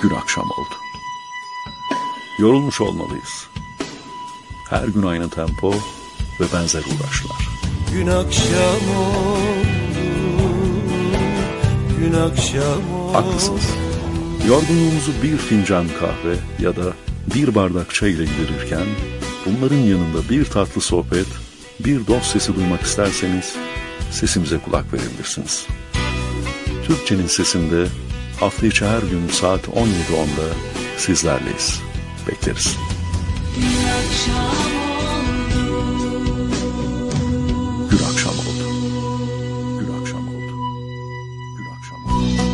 Gün akşam oldu. Yorulmuş olmalıyız. Her gün aynı tempo ve benzer uğraşlar. Gün akşam oldu, gün akşam oldu. Haklısınız. Yorgunluğumuzu bir fincan kahve ya da bir bardak çay ile giderirken, bunların yanında bir tatlı sohbet, bir dost sesi duymak isterseniz sesimize kulak verebilirsiniz. Türkçenin Sesi'nde hafta içi her gün saat 17.10'da sizlerleyiz. Bekleriz. Gün akşam oldu. Gün akşam oldu. Gün akşam oldu. Gün akşam oldu.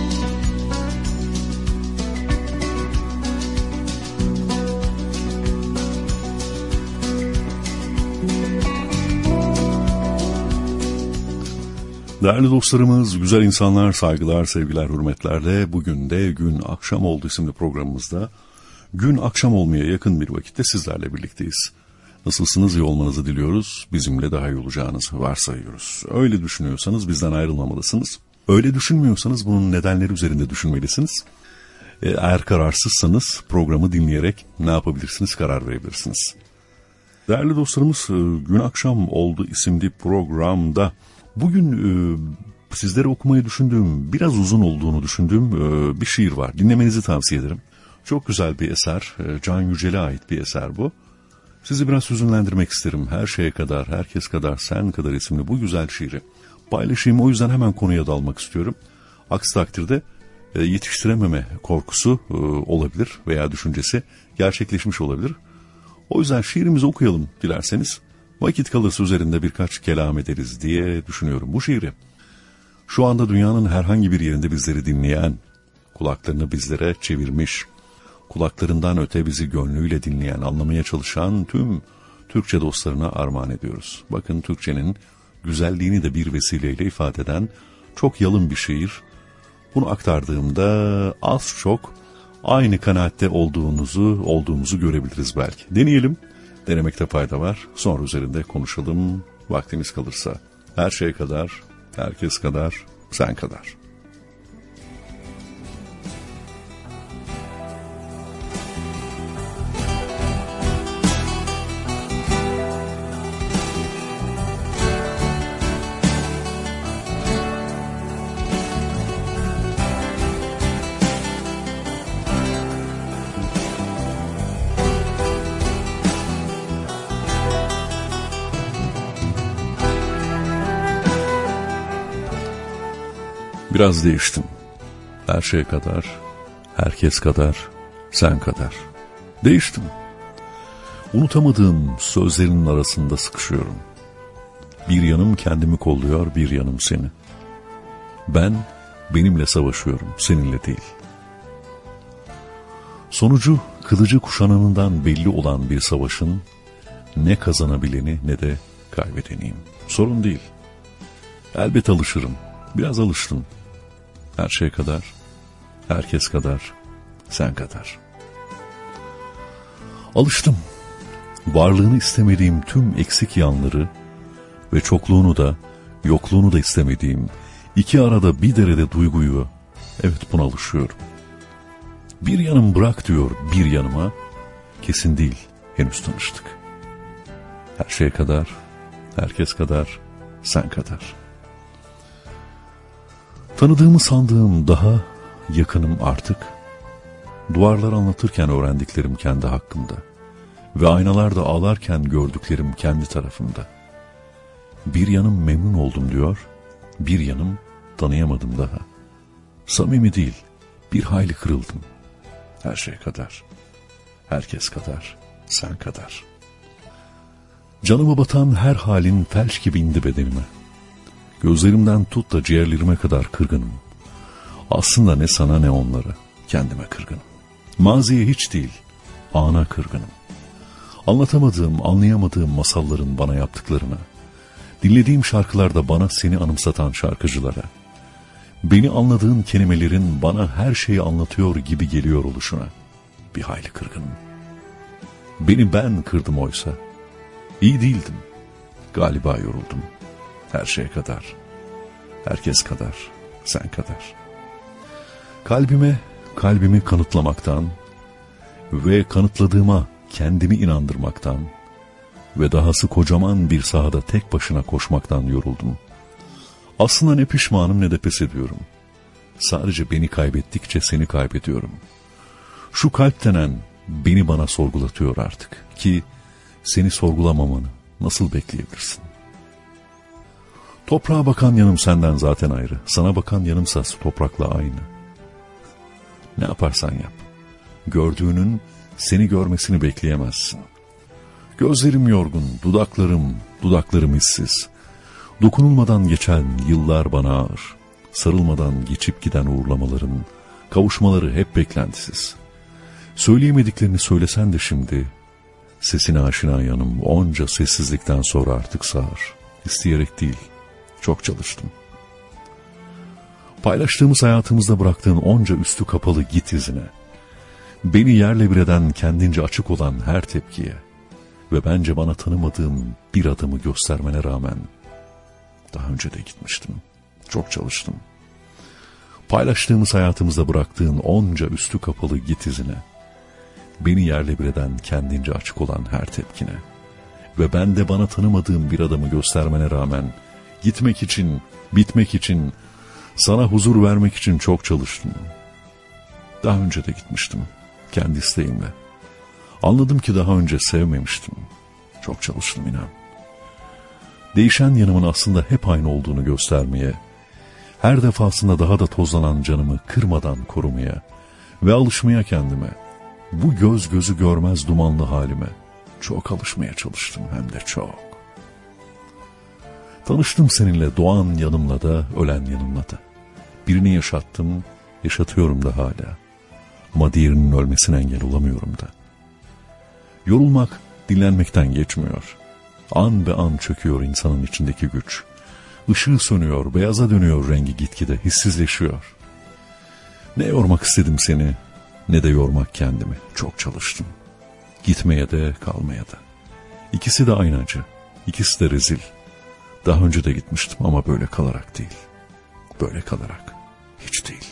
Değerli dostlarımız, güzel insanlar, saygılar, sevgiler, hürmetlerle bugün de Gün Akşam Oldu isimli programımızda gün akşam olmaya yakın bir vakitte sizlerle birlikteyiz. Nasılsınız, iyi olmanızı diliyoruz. Bizimle daha iyi olacağınızı varsayıyoruz. Öyle düşünüyorsanız bizden ayrılmamalısınız. Öyle düşünmüyorsanız bunun nedenleri üzerinde düşünmelisiniz. Eğer kararsızsanız programı dinleyerek ne yapabilirsiniz, karar verebilirsiniz. Değerli dostlarımız, Gün Akşam Oldu isimli programda bugün sizlere okumayı düşündüğüm, biraz uzun olduğunu düşündüğüm bir şiir var. Dinlemenizi tavsiye ederim. Çok güzel bir eser, Can Yücel'e ait bir eser bu. Sizi biraz hüzünlendirmek isterim. Her şeye kadar, herkes kadar, sen kadar isimli bu güzel şiiri paylaşayım. O yüzden hemen konuya dalmak istiyorum. Aksi takdirde yetiştirememe korkusu olabilir veya düşüncesi gerçekleşmiş olabilir. O yüzden şiirimizi okuyalım dilerseniz. Vakit kalırsa üzerinde birkaç kelam ederiz diye düşünüyorum bu şiiri. Şu anda dünyanın herhangi bir yerinde bizleri dinleyen, kulaklarını bizlere çevirmiş, kulaklarından öte bizi gönlüyle dinleyen, anlamaya çalışan tüm Türkçe dostlarına armağan ediyoruz. Bakın, Türkçenin güzelliğini de bir vesileyle ifade eden çok yalın bir şiir. Bunu aktardığımda az çok aynı kanaatte olduğumuzu görebiliriz belki. Deneyelim. Denemekte fayda var. Sonra üzerinde konuşalım vaktimiz kalırsa. Her şey kadar, herkes kadar, sen kadar. Biraz değiştim. Her şey kadar, herkes kadar, sen kadar. Değiştim. Unutamadığım sözlerinin arasında sıkışıyorum. Bir yanım kendimi kolluyor, bir yanım seni. Ben benimle savaşıyorum, seninle değil. Sonucu kılıcı kuşananından belli olan bir savaşın ne kazanabileni ne de kaybedeniyim. Sorun değil. Elbet alışırım. Biraz alıştım. Her şey kadar, herkes kadar, sen kadar. Alıştım. Varlığını istemediğim tüm eksik yanları ve çokluğunu da, yokluğunu da istemediğim iki arada bir derede duyguyu, evet, buna alışıyorum. Bir yanım bırak diyor bir yanıma, kesin değil, henüz tanıştık. Her şey kadar, herkes kadar, sen kadar. Tanıdığımı sandığım daha yakınım artık. Duvarlar anlatırken öğrendiklerim kendi hakkımda ve aynalarda ağlarken gördüklerim kendi tarafımda. Bir yanım memnun oldum diyor, bir yanım tanıyamadım daha. Samimi değil, bir hayli kırıldım. Her şey kadar, herkes kadar, sen kadar. Canıma batan her halin felç gibi indi bedenime. Gözlerimden tut da ciğerlerime kadar kırgınım. Aslında ne sana ne onlara, kendime kırgınım. Maziye hiç değil, ana kırgınım. Anlatamadığım, anlayamadığım masalların bana yaptıklarına, dinlediğim şarkılarda bana seni anımsatan şarkıcılara, beni anladığın kelimelerin bana her şeyi anlatıyor gibi geliyor oluşuna bir hayli kırgınım. Beni ben kırdım oysa. İyi değildim. Galiba yoruldum. Her şey kadar, herkes kadar, sen kadar. Kalbime kalbimi kanıtlamaktan ve kanıtladığıma kendimi inandırmaktan ve dahası kocaman bir sahada tek başına koşmaktan yoruldum. Aslında ne pişmanım ne de pes ediyorum. Sadece beni kaybettikçe seni kaybediyorum. Şu kalp denen beni bana sorgulatıyor artık ki seni sorgulamamanı nasıl bekleyebilirsin? Toprağa bakan yanım senden zaten ayrı. Sana bakan yanımsa toprakla aynı. Ne yaparsan yap. Gördüğünün seni görmesini bekleyemezsin. Gözlerim yorgun, dudaklarım hissiz. Dokunulmadan geçen yıllar bana ağır. Sarılmadan geçip giden uğurlamaların, kavuşmaları hep beklentisiz. Söyleyemediklerini söylesen de şimdi, sesine aşina yanım onca sessizlikten sonra artık sağır. İsteyerek değil, çok çalıştım. Paylaştığımız hayatımızda bıraktığın onca üstü kapalı git izine, beni yerle bir eden kendince açık olan her tepkiye ve bence bana tanımadığım bir adamı göstermene rağmen daha önce de gitmiştim. Çok çalıştım. Paylaştığımız hayatımızda bıraktığın onca üstü kapalı git izine, beni yerle bir eden kendince açık olan her tepkine ve ben de bana tanımadığım bir adamı göstermene rağmen gitmek için, bitmek için, sana huzur vermek için çok çalıştım. Daha önce de gitmiştim, kendi isteğimle. Anladım ki daha önce sevmemiştim. Çok çalıştım inan. Değişen yanımın aslında hep aynı olduğunu göstermeye, her defasında daha da tozlanan canımı kırmadan korumaya ve alışmaya kendime, bu gözü görmez dumanlı halime çok alışmaya çalıştım hem de çok. Tanıştım seninle doğan yanımla da ölen yanımla da. Birini yaşattım, yaşatıyorum da hala. Ama diğerinin ölmesine engel olamıyorum da. Yorulmak dinlenmekten geçmiyor. An be an çöküyor insanın içindeki güç. Işığı sönüyor, beyaza dönüyor rengi gitgide, hissizleşiyor. Ne yormak istedim seni, ne de yormak kendimi. Çok çalıştım. Gitmeye de kalmaya da. İkisi de aynı acı, ikisi de rezil. Daha önce de gitmiştim ama böyle kalarak değil. Böyle kalarak hiç değil.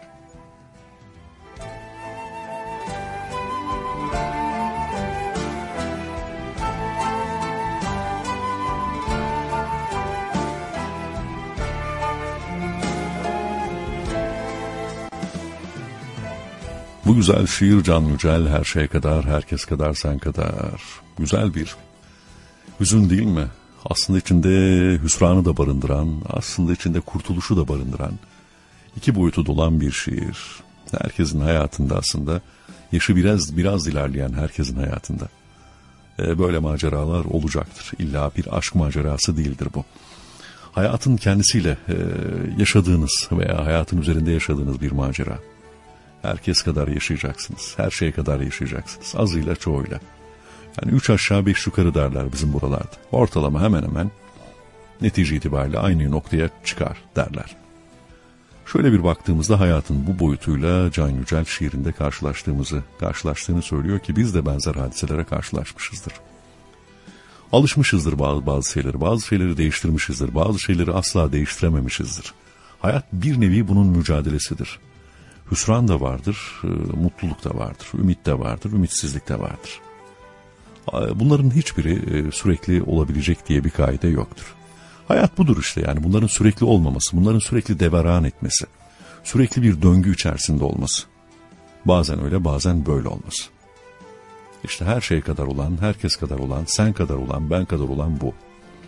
Bu güzel şiir Can Yücel, her şey kadar, herkes kadar, sen kadar. Güzel bir hüzün değil mi? Aslında içinde hüsranı da barındıran, aslında içinde kurtuluşu da barındıran, iki boyutu dolan bir şiir. Herkesin hayatında aslında, yaşı biraz ilerleyen herkesin hayatında böyle maceralar olacaktır. İlla bir aşk macerası değildir bu. Hayatın kendisiyle yaşadığınız veya hayatın üzerinde yaşadığınız bir macera. Herkes kadar yaşayacaksınız. Her şey kadar yaşayacaksınız. Azıyla çoğuyla. Yani 3 aşağı 5 yukarı derler bizim buralarda. Ortalama hemen hemen netice itibariyle aynı noktaya çıkar derler. Şöyle bir baktığımızda hayatın bu boyutuyla Can Yücel şiirinde karşılaştığını söylüyor ki biz de benzer hadiselere karşılaşmışızdır. Alışmışızdır bazı şeyleri değiştirmişizdir, bazı şeyleri asla değiştirememişizdir. Hayat bir nevi bunun mücadelesidir. Hüsran da vardır, mutluluk da vardır, ümit de vardır, ümitsizlik de vardır. Bunların hiçbiri sürekli olabilecek diye bir kaide yoktur. Hayat budur işte, yani bunların sürekli olmaması, bunların sürekli deveran etmesi, sürekli bir döngü içerisinde olması. Bazen öyle, bazen böyle olması. İşte her şey kadar olan, herkes kadar olan, sen kadar olan, ben kadar olan bu.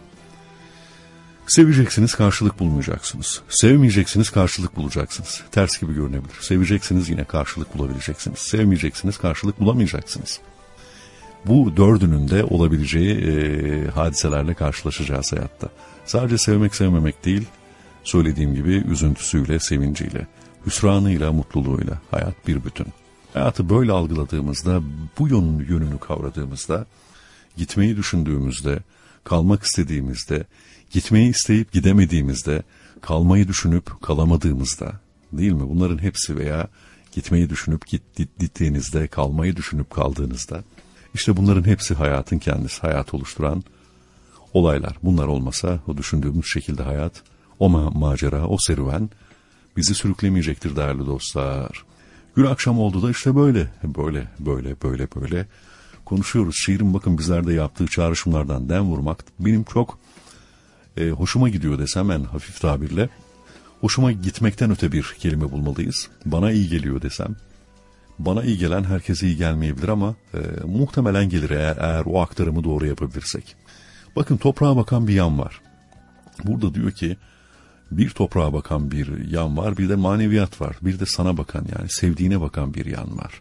Seveceksiniz, karşılık bulmayacaksınız. Sevmeyeceksiniz, karşılık bulacaksınız. Ters gibi görünebilir. Seveceksiniz, yine karşılık bulabileceksiniz. Sevmeyeceksiniz, karşılık bulamayacaksınız. Bu dördünün de olabileceği hadiselerle karşılaşacağız hayatta. Sadece sevmek sevmemek değil, söylediğim gibi üzüntüsüyle, sevinciyle, hüsranıyla, mutluluğuyla hayat bir bütün. Hayatı böyle algıladığımızda, bu yönünü kavradığımızda, gitmeyi düşündüğümüzde, kalmak istediğimizde, gitmeyi isteyip gidemediğimizde, kalmayı düşünüp kalamadığımızda, değil mi? Bunların hepsi veya gitmeyi düşünüp gittiğinizde, kalmayı düşünüp kaldığınızda, işte bunların hepsi hayatın kendisi, hayat oluşturan olaylar. Bunlar olmasa o düşündüğümüz şekilde hayat, o macera, o serüven bizi sürüklemeyecektir değerli dostlar. Gün akşam oldu da işte böyle konuşuyoruz. Şiirin bakın bizlerde yaptığı çağrışımlardan dem vurmak benim çok hoşuma gidiyor desem en hafif tabirle. Hoşuma gitmekten öte bir kelime bulmalıyız. Bana iyi geliyor desem. Bana iyi gelen herkese iyi gelmeyebilir ama muhtemelen gelir eğer o aktarımı doğru yapabilirsek. Bakın toprağa bakan bir yan var. Burada diyor ki bir toprağa bakan bir yan var, bir de maneviyat var. Bir de sana bakan yani sevdiğine bakan bir yan var.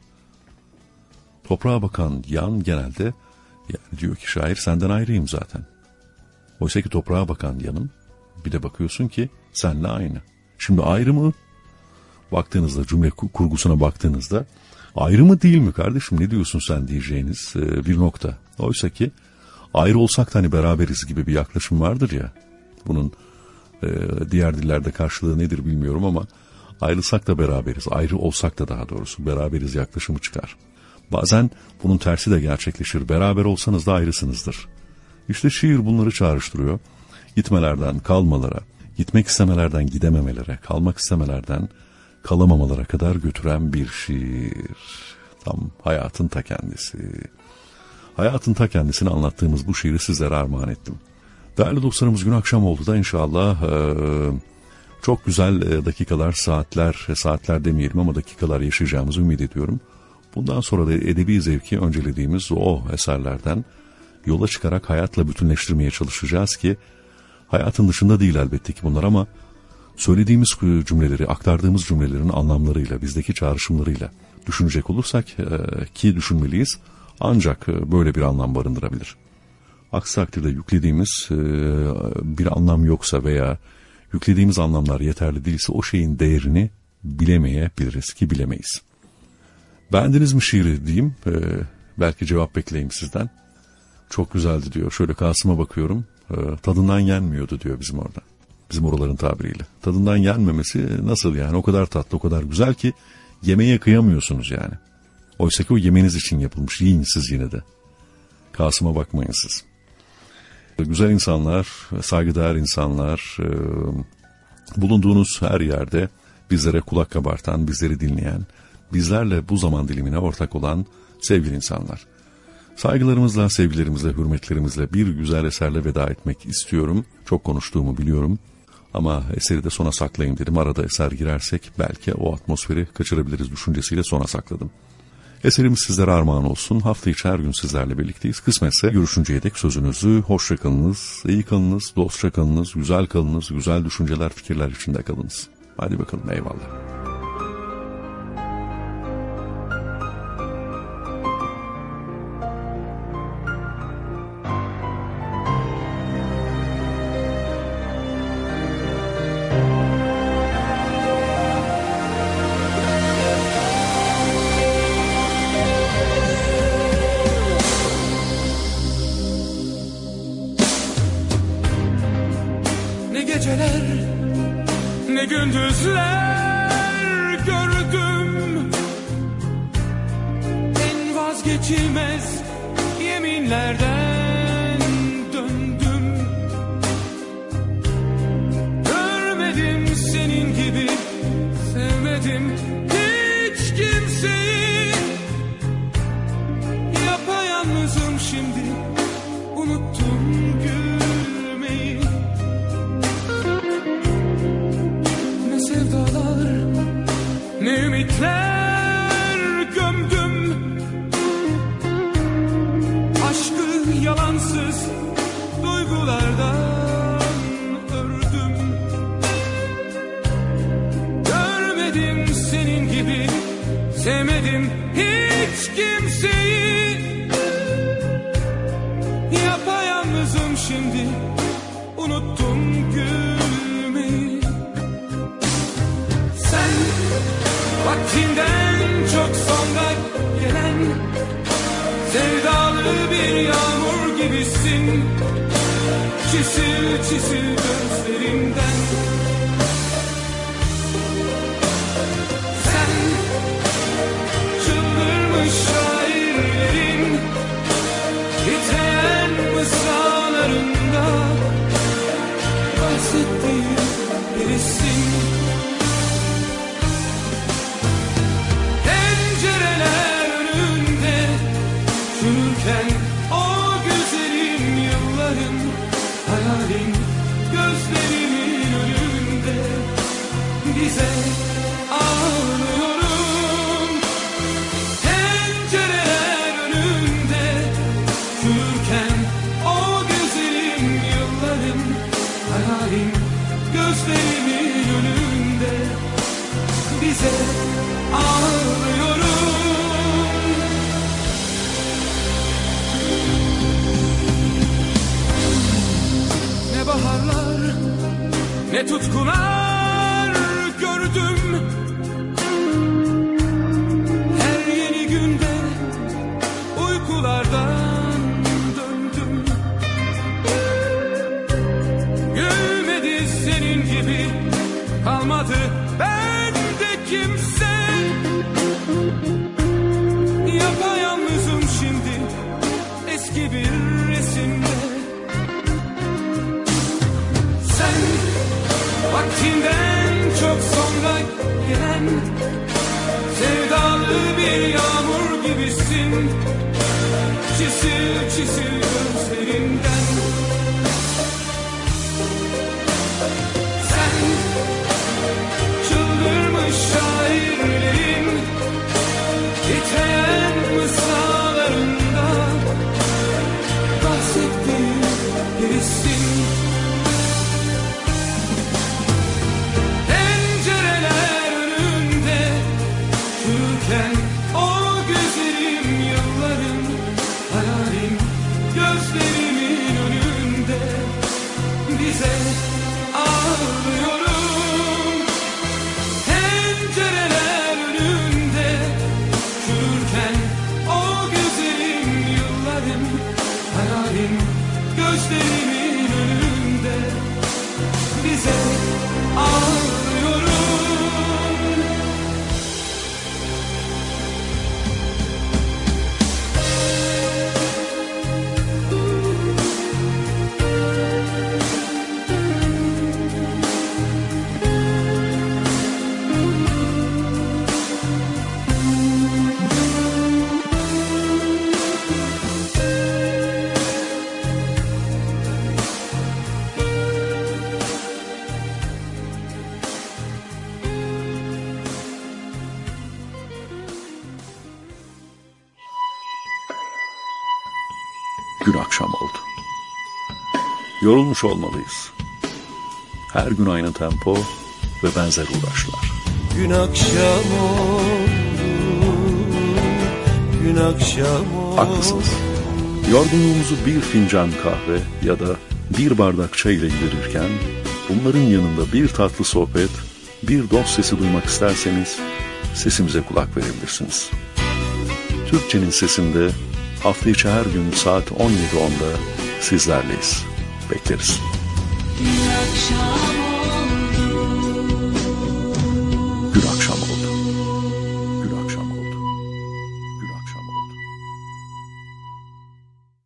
Toprağa bakan yan genelde yani diyor ki şair senden ayrıyım zaten. Oysa ki toprağa bakan yanım bir de bakıyorsun ki seninle aynı. Şimdi ayrı mı? Baktığınızda cümle kurgusuna baktığınızda ayrı mı değil mi kardeşim ne diyorsun sen diyeceğiniz bir nokta. Oysa ki ayrı olsak da hani beraberiz gibi bir yaklaşım vardır ya. Bunun diğer dillerde karşılığı nedir bilmiyorum ama ayrılsak da beraberiz, ayrı olsak da daha doğrusu beraberiz yaklaşımı çıkar. Bazen bunun tersi de gerçekleşir. Beraber olsanız da ayrısınızdır. İşte şiir bunları çağrıştırıyor. Gitmelerden kalmalara, gitmek istemelerden gidememelere, kalmak istemelerden kalamamalara kadar götüren bir şiir. Tam hayatın ta kendisi. Hayatın ta kendisini anlattığımız bu şiiri sizlere armağan ettim. Değerli dostlarımız gün akşam oldu da inşallah çok güzel dakikalar, saatler demeyelim ama dakikalar yaşayacağımızı ümit ediyorum. Bundan sonra da edebi zevki öncelediğimiz o eserlerden yola çıkarak hayatla bütünleştirmeye çalışacağız ki hayatın dışında değil elbette ki bunlar ama söylediğimiz cümleleri, aktardığımız cümlelerin anlamlarıyla, bizdeki çağrışımlarıyla düşünecek olursak ki düşünmeliyiz ancak böyle bir anlam barındırabilir. Aksi takdirde yüklediğimiz bir anlam yoksa veya yüklediğimiz anlamlar yeterli değilse o şeyin değerini bilemeyebiliriz ki bilemeyiz. Beğendiniz mi şiiri diyeyim, belki cevap bekleyeyim sizden. Çok güzeldi diyor, şöyle Kasım'a bakıyorum, tadından yenmiyordu diyor bizim orada. Bizim oraların tabiriyle. Tadından yenmemesi nasıl yani, o kadar tatlı, o kadar güzel ki yemeye kıyamıyorsunuz yani. Oysa ki o yemeniz için yapılmış, yiyin siz yine de. Kasım'a bakmayın siz. Güzel insanlar, saygıdeğer insanlar, bulunduğunuz her yerde bizlere kulak kabartan, bizleri dinleyen, bizlerle bu zaman dilimine ortak olan sevgili insanlar. Saygılarımızla, sevgilerimizle, hürmetlerimizle bir güzel eserle veda etmek istiyorum. Çok konuştuğumu biliyorum ama eseri de sona saklayayım dedim. Arada eser girersek belki o atmosferi kaçırabiliriz düşüncesiyle sona sakladım. Eserimiz sizlere armağan olsun. Hafta içi her gün sizlerle birlikteyiz. Kısmetse görüşünceye dek sözünüzü hoşça kalınız, iyi kalınız, dostça kalınız, güzel kalınız, güzel düşünceler, fikirler içinde kalınız. Hadi bakalım, eyvallah. Geceler ne gündüzler gördüm, en vazgeçilmez yeminlerden döndüm. Görmedim senin gibi, sevmedim hiç kimseyi. Yapayalnızım şimdi, unuttum gülmeyi. Ne ümitler gömdüm, aşkı yalansız duygulardan ördüm. Görmedim senin gibi, sevmedim hiç kimseyi. Yapayalnızım şimdi, unuttum gülmeyi. Sen vaktinden çok sonra gelen sevdalı bir yağmur gibisin. Çisil çisil gözlerimden. Sen çıldırmış şairlerin biteyen mısralarında bahsettiğim birisin. bize ağlıyorum. Pencereler önünde çürürken o güzelim yıllarım, hayalim gözlerimin önünde bize ağlıyorum. Ne baharlar, ne tutkular gördüm. Her yeni günde uykulardan döndüm. Gülmedi senin gibi, kalmadı bende kimse. Yapayalnızım şimdi eski bir resimde. Sen vaktinden çok sonra gelen sevdalı bir yağmur gibisin. Çisil çisil gözlerinden. Sen çıldırmış şairlerin titreyen mısralarında bahsettiğin birisin. Pencereler önünde çürürken o güzelim yıllarım, hayalim gözlerimin önünde bize ağlıyorum. Pencereler önünde çürürken o güzelim yıllarım, hayalim gözlerimin önünde bize ağlıyorum. Gün akşam oldu. Yorulmuş olmalıyız. Her gün aynı tempo ve benzer uğraşlar. Gün akşam oldu, gün akşam oldu. Haklısınız. Yorgunluğumuzu bir fincan kahve ya da bir bardak çay ile giderirken, bunların yanında bir tatlı sohbet, bir dost sesi duymak isterseniz sesimize kulak verebilirsiniz. Türkçenin Sesi'nde hafta içi her gün saat 17.10'da sizlerleyiz. Bekleriz. Gün akşam